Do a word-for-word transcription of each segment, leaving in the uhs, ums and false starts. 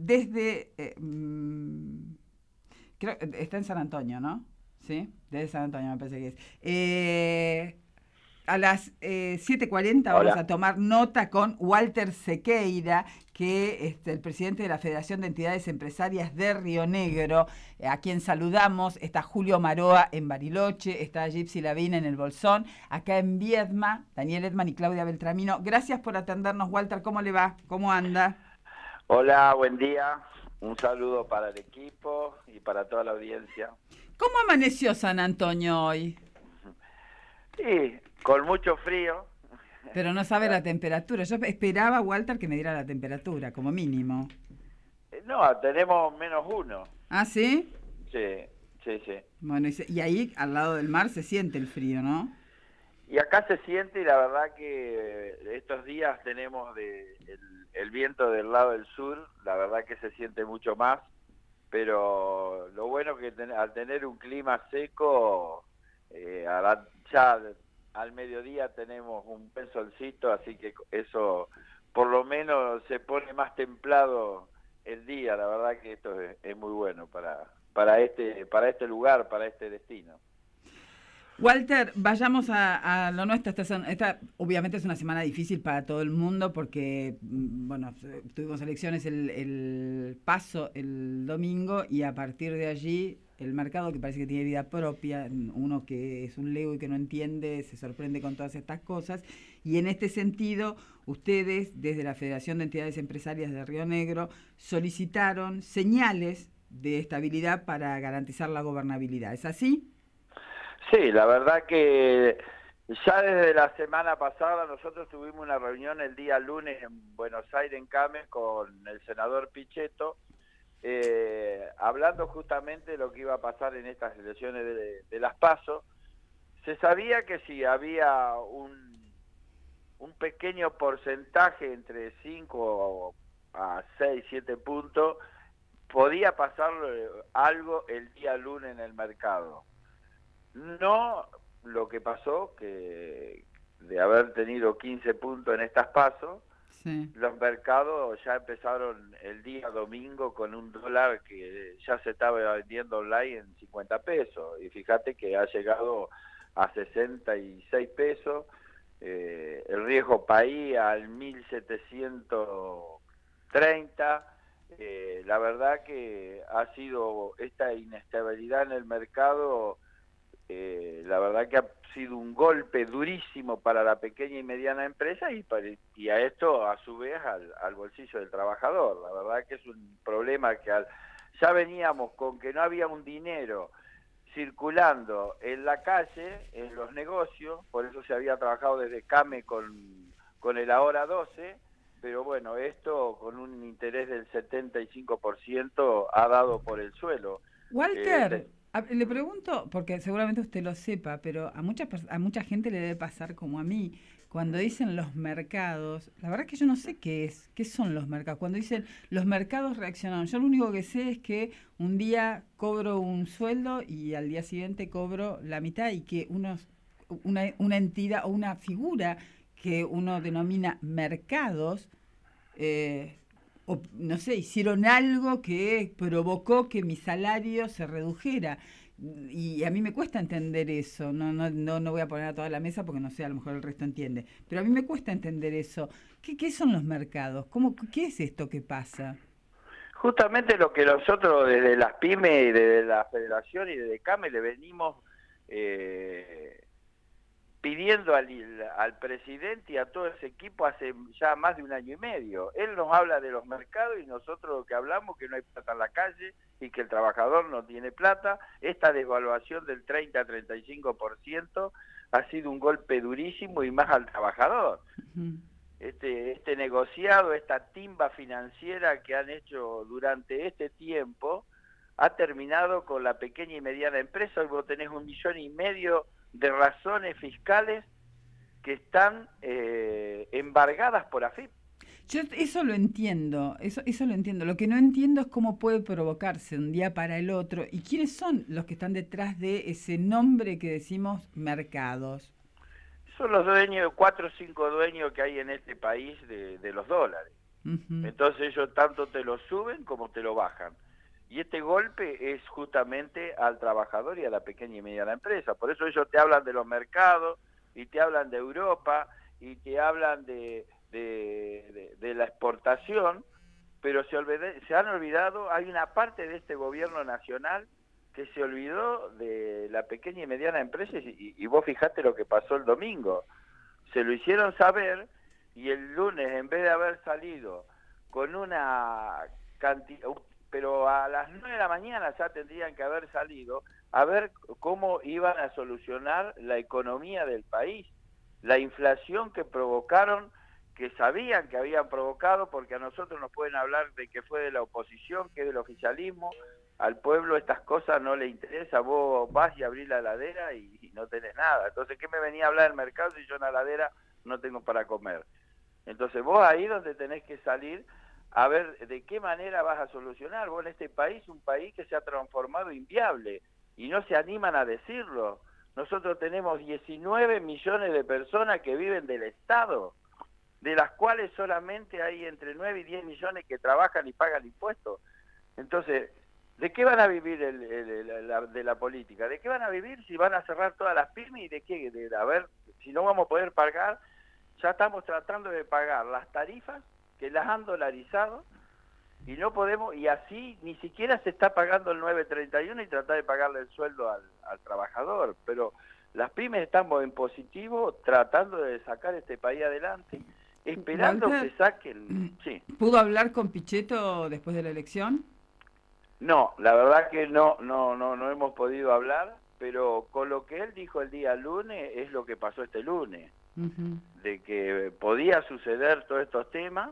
desde... Eh, mm, creo está en San Antonio, ¿no? Sí, desde San Antonio me parece que es. Eh, a las eh, siete y cuarenta vamos Hola. a tomar nota con Walter Sequeira, que es el presidente de la Federación de Entidades Empresarias de Río Negro, eh, a quien saludamos. Está Julio Maroa en Bariloche, está Gypsy Lavín en El Bolsón, acá en Viedma, Daniel Edman y Claudia Beltramino. Gracias por atendernos, Walter. ¿Cómo le va? ¿Cómo anda? Hola, buen día. Un saludo para el equipo y para toda la audiencia. ¿Cómo amaneció San Antonio hoy? Sí, con mucho frío. Pero no sabe la temperatura. Yo esperaba, Walter, que me diera la temperatura, como mínimo. No, tenemos menos uno. ¿Ah, sí? Sí, sí, sí. Bueno, y, se, y ahí, al lado del mar, se siente el frío, ¿no? Y acá se siente, y la verdad que estos días tenemos de, el, el viento del lado del sur, la verdad que se siente mucho más, pero lo bueno que ten, al tener un clima seco, eh, a la, ya al mediodía tenemos un buen solcito, así que eso por lo menos se pone más templado el día. La verdad que esto es, es muy bueno para, para, este, para este lugar, para este destino. Walter, vayamos a, a lo nuestro. Esta, esta obviamente es una semana difícil para todo el mundo porque, bueno, tuvimos elecciones el, el paso el domingo y a partir de allí el mercado, que parece que tiene vida propia, uno que es un lego y que no entiende, se sorprende con todas estas cosas. Y en este sentido, ustedes, desde la Federación de Entidades Empresarias de Río Negro, solicitaron señales de estabilidad para garantizar la gobernabilidad. ¿Es así? Sí, la verdad que ya desde la semana pasada nosotros tuvimos una reunión el día lunes en Buenos Aires, en Cames, con el senador Pichetto, eh, hablando justamente de lo que iba a pasar en estas elecciones de, de las PASO. Se sabía que si había un, un pequeño porcentaje entre cinco a seis, siete puntos, podía pasar algo el día lunes en el mercado. No lo que pasó, que de haber tenido quince puntos en estas pasos, sí. Los mercados ya empezaron el día domingo con un dólar que ya se estaba vendiendo online en cincuenta pesos, y fíjate que ha llegado a sesenta y seis pesos, eh, el riesgo país al mil setecientos treinta. Eh, la verdad que ha sido esta inestabilidad en el mercado. Eh, la verdad que ha sido un golpe durísimo para la pequeña y mediana empresa y, para, y a esto a su vez al, al bolsillo del trabajador. La verdad que es un problema que al, ya veníamos con que no había un dinero circulando en la calle, en los negocios, por eso se había trabajado desde Came con, con el Ahora doce, pero bueno, esto con un interés del setenta y cinco por ciento ha dado por el suelo. Walter, eh, a, le pregunto, porque seguramente usted lo sepa, pero a mucha, a mucha gente le debe pasar como a mí, cuando dicen los mercados, la verdad que yo no sé qué es, qué son los mercados. Cuando dicen los mercados reaccionaron, yo lo único que sé es que un día cobro un sueldo y al día siguiente cobro la mitad y que unos, una, una entidad o una figura que uno denomina mercados, eh, o, no sé, hicieron algo que provocó que mi salario se redujera. Y a mí me cuesta entender eso. No, no, no, no voy a poner a toda la mesa porque no sé, a lo mejor el resto entiende. Pero a mí me cuesta entender eso. ¿Qué, qué son los mercados? ¿Cómo, ¿Qué es esto que pasa? Justamente lo que nosotros desde las pymes y desde la federación y desde CAME le venimos eh, pidiendo al, al presidente y a todo ese equipo hace ya más de un año y medio. Él nos habla de los mercados y nosotros lo que hablamos que no hay plata en la calle y que el trabajador no tiene plata. Esta devaluación del treinta a treinta y cinco por ciento ha sido un golpe durísimo y más al trabajador. Uh-huh. Este, este negociado, esta timba financiera que han hecho durante este tiempo ha terminado con la pequeña y mediana empresa. Hoy vos tenés un millón y medio de razones fiscales que están eh, embargadas por A F I P. Yo eso lo entiendo, eso, eso lo entiendo. Lo que no entiendo es cómo puede provocarse un día para el otro y quiénes son los que están detrás de ese nombre que decimos mercados. Son los dueños, cuatro o cinco dueños que hay en este país de, de los dólares. Ujú. Entonces ellos tanto te lo suben como te lo bajan. Y este golpe es justamente al trabajador y a la pequeña y mediana empresa. Por eso ellos te hablan de los mercados y te hablan de Europa y te hablan de, de, de, de la exportación, pero se, olvide, se han olvidado, hay una parte de este gobierno nacional que se olvidó de la pequeña y mediana empresa y, y vos fijate lo que pasó el domingo. Se lo hicieron saber y el lunes, en vez de haber salido con una cantidad, pero a las nueve de la mañana ya tendrían que haber salido a ver cómo iban a solucionar la economía del país, la inflación que provocaron, que sabían que habían provocado, porque a nosotros nos pueden hablar de que fue de la oposición, que es del oficialismo, al pueblo estas cosas no le interesa, vos vas y abrís la heladera y, y no tenés nada. Entonces, ¿qué me venía a hablar del mercado si yo en la heladera no tengo para comer? Entonces, vos ahí donde tenés que salir a ver de qué manera vas a solucionar. Vos en este país, un país que se ha transformado inviable y no se animan a decirlo. Nosotros tenemos diecinueve millones de personas que viven del Estado, de las cuales solamente hay entre nueve y diez millones que trabajan y pagan impuestos. Entonces, ¿de qué van a vivir el, el, el, la, de la política? ¿De qué van a vivir si van a cerrar todas las pymes y de qué? De, a ver, si no vamos a poder pagar, ya estamos tratando de pagar las tarifas que las han dolarizado y no podemos, y así ni siquiera se está pagando el nueve treinta y uno y tratar de pagarle el sueldo al, al trabajador, pero las pymes estamos en positivo tratando de sacar este país adelante, esperando Walter, que saquen, sí. ¿pudo hablar con Pichetto después de la elección? No, la verdad que no, no, no, no hemos podido hablar, pero con lo que él dijo el día lunes es lo que pasó este lunes, Uh-huh. de que podía suceder todos estos temas,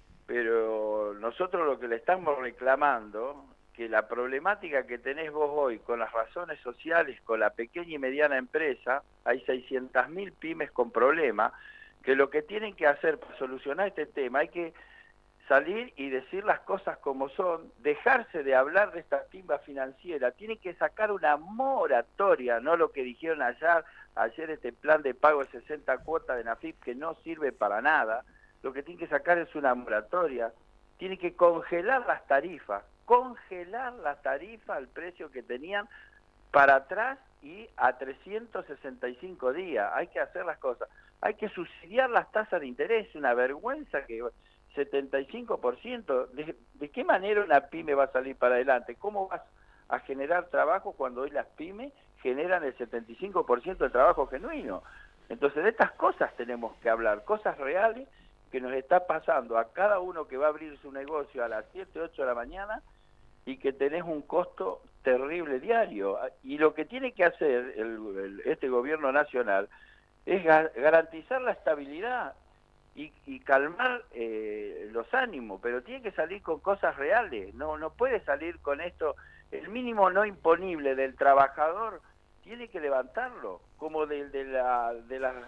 pero nosotros lo que le estamos reclamando, que la problemática que tenés vos hoy con las razones sociales, con la pequeña y mediana empresa, hay seiscientas mil pymes con problemas, que lo que tienen que hacer para solucionar este tema, hay que salir y decir las cosas como son, dejarse de hablar de esta timba financiera, tienen que sacar una moratoria, no lo que dijeron ayer, ayer este plan de pago de sesenta cuotas de NAFIP que no sirve para nada, lo que tienen que sacar es una moratoria, tienen que congelar las tarifas, congelar la tarifa al precio que tenían para atrás y a trescientos sesenta y cinco días, hay que hacer las cosas, hay que subsidiar las tasas de interés, una vergüenza que setenta y cinco por ciento, ¿de, de qué manera una pyme va a salir para adelante? ¿Cómo vas a generar trabajo cuando hoy las pymes generan el setenta y cinco por ciento del trabajo genuino? Entonces de estas cosas tenemos que hablar, cosas reales que nos está pasando a cada uno que va a abrir su negocio a las siete, ocho de la mañana y que tenés un costo terrible diario. Y lo que tiene que hacer el, el, este gobierno nacional es ga garantizar la estabilidad y, y calmar eh, los ánimos, pero tiene que salir con cosas reales, no, no puede salir con esto, el mínimo no imponible del trabajador tiene que levantarlo, como de, de, la, de, las,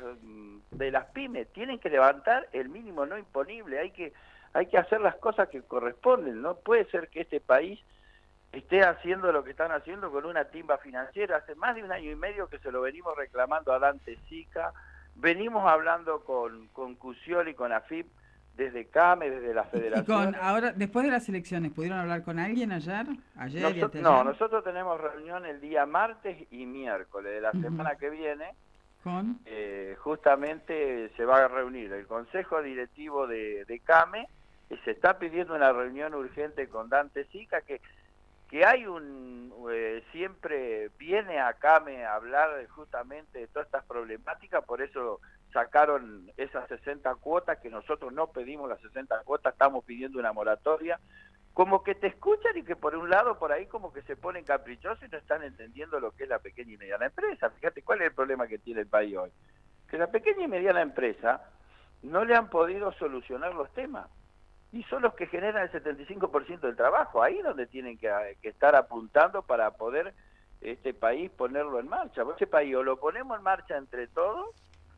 de las pymes, tienen que levantar el mínimo no imponible, hay que, hay que hacer las cosas que corresponden, no puede ser que este país esté haciendo lo que están haciendo con una timba financiera, hace más de un año y medio que se lo venimos reclamando a Dante Sica, venimos hablando con, con Cusiol y con AFIP desde CAME, desde las Y con federaciones. ahora, después de las elecciones, ¿pudieron hablar con alguien ayer? Ayer y Nosotros, anteayer. no, nosotros tenemos reunión el día martes y miércoles de la Uh-huh. semana que viene. ¿Con? Eh, justamente se va a reunir el Consejo Directivo de, de CAME y se está pidiendo una reunión urgente con Dante Sica, que que hay un, eh, siempre viene a CAME a hablar justamente de todas estas problemáticas, por eso sacaron esas sesenta cuotas, que nosotros no pedimos las sesenta cuotas, estamos pidiendo una moratoria, como que te escuchan y que por un lado por ahí como que se ponen caprichosos y no están entendiendo lo que es la pequeña y mediana empresa. Fíjate cuál es el problema que tiene el país hoy, que la pequeña y mediana empresa no le han podido solucionar los temas. Y son los que generan el setenta y cinco por ciento del trabajo, ahí donde tienen que, que estar apuntando para poder este país ponerlo en marcha. Este país o lo ponemos en marcha entre todos,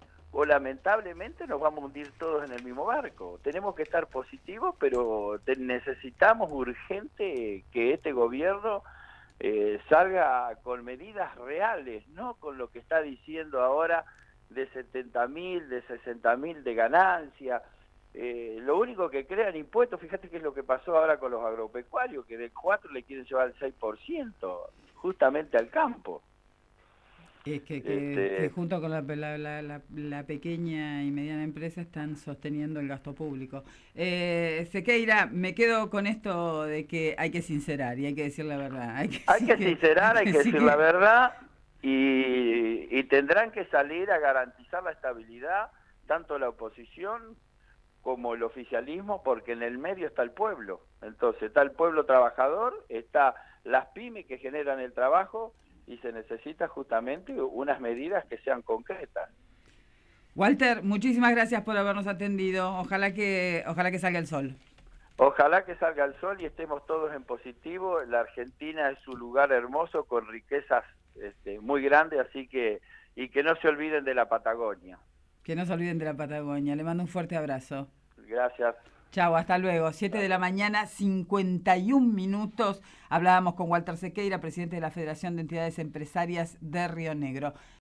o lamentablemente nos vamos a hundir todos en el mismo barco. Tenemos que estar positivos, pero te, necesitamos urgente que este gobierno eh, salga con medidas reales, no con lo que está diciendo ahora de setenta mil, de sesenta mil de ganancia. eh, lo único que crean impuestos, fíjate qué es lo que pasó ahora con los agropecuarios, que del cuatro le quieren llevar el seis por ciento, justamente al campo. Es que, que, Este, que junto con la, la, la, la, la pequeña y mediana empresa están sosteniendo el gasto público. Eh, Sequeira, me quedo con esto de que hay que sincerar y hay que decir la verdad. Hay que, hay que que sincerar, hay que decir que... la verdad y, y tendrán que salir a garantizar la estabilidad, tanto la oposición como el oficialismo, porque en el medio está el pueblo. Entonces está el pueblo trabajador, está las pymes que generan el trabajo, y se necesita justamente unas medidas que sean concretas. Walter, muchísimas gracias por habernos atendido. Ojalá que, ojalá que salga el sol. Ojalá que salga el sol y estemos todos en positivo. La Argentina es un lugar hermoso con riquezas este, muy grandes, así que y que no se olviden de la Patagonia. Que no se olviden de la Patagonia. Le mando un fuerte abrazo. Gracias. Chau, hasta luego. siete de la mañana, cincuenta y un minutos. Hablábamos con Walter Sequeira, presidente de la Federación de Entidades Empresarias de Río Negro.